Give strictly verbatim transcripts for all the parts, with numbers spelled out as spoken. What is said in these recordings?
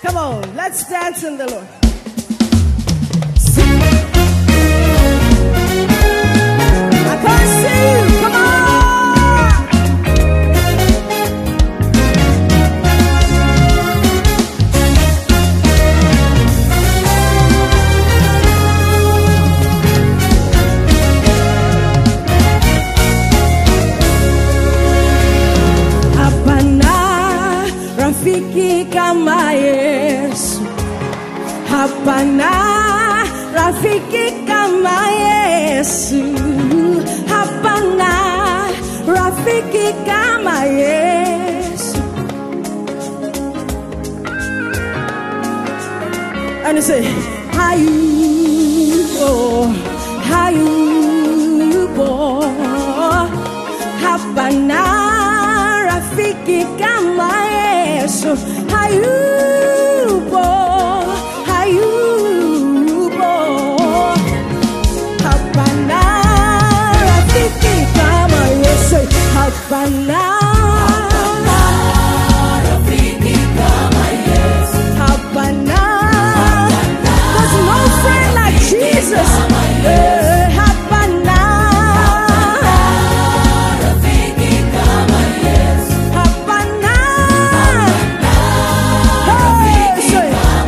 Come on, let's dance in the Lord. I can't see you. Come on. Hapana rafiki kama Yesu. Hapana rafiki kama Yesu. Hapana rafiki kama Yesu. And you say, hayupo, hayupo. Hapana rafiki kama Yesu. Hayupo, hayupo. Hapana rafiki kama Yesu. Hapana rafiki kama Yesu. Hapana. There's no friend like Jesus. Eh, hapana rafiki kama Yesu. Hapana. Hey, say,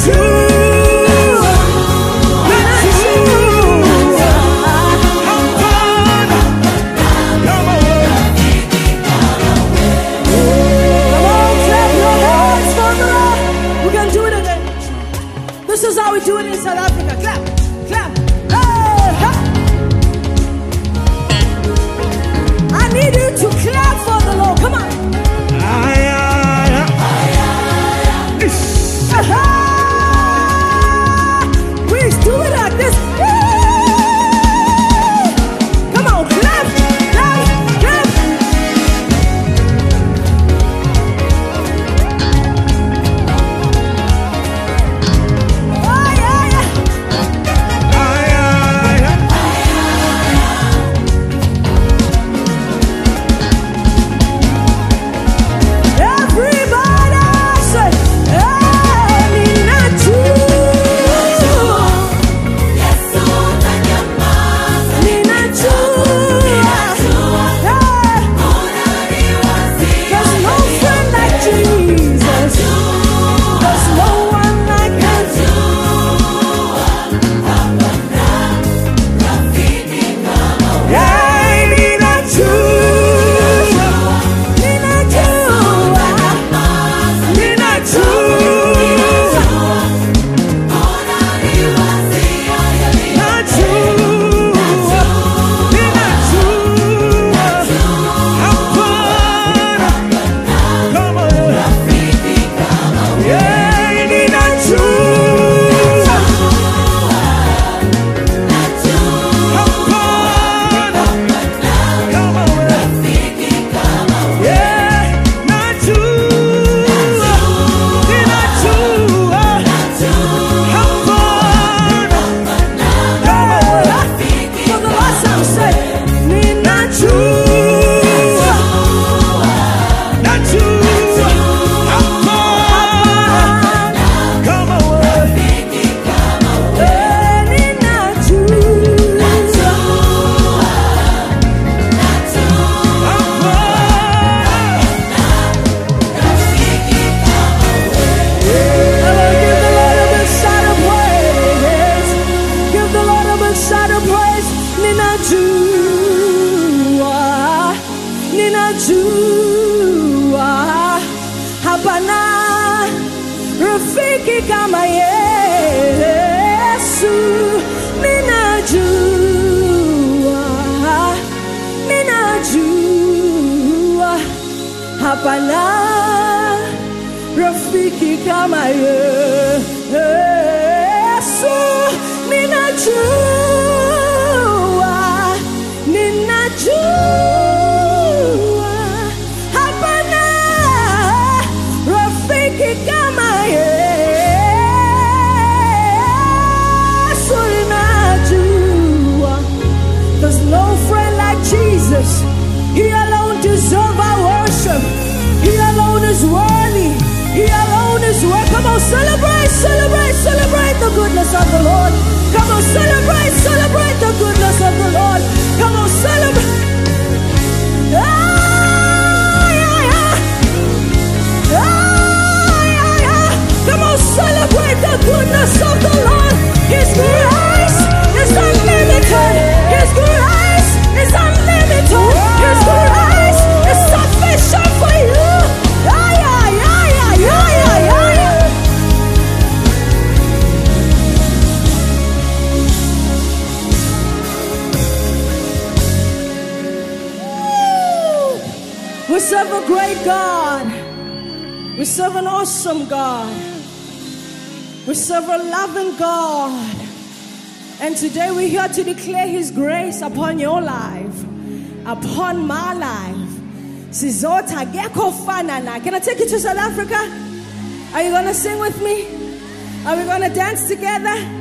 rafiki kama Yesu, ninajua, ninajua, hapana rafiki kama Yesu, ninajua, ninajua, hapana rafiki kama Yesu, ninajua. There's no friend like Jesus. He alone deserves our worship. He alone is worthy. He alone is worthy. Come on, celebrate, celebrate, celebrate the goodness of the Lord. Come on, celebrate, celebrate the goodness of the Lord. Come on, celebrate. Ah, yeah, yeah. Ah, yeah, yeah. Come on, celebrate the goodness of the Lord. His grace is unlimited. His grace is unlimited. His grace is sufficient for you. Yeah, yeah, yeah, yeah, yeah, yeah, yeah, yeah. We serve a great God. We serve an awesome God. We serve a loving God. And today we're here to declare His grace upon your life, upon my life. Sizota geko fanana. Can I take you to South Africa? Are you going to sing with me? Are we going to dance together?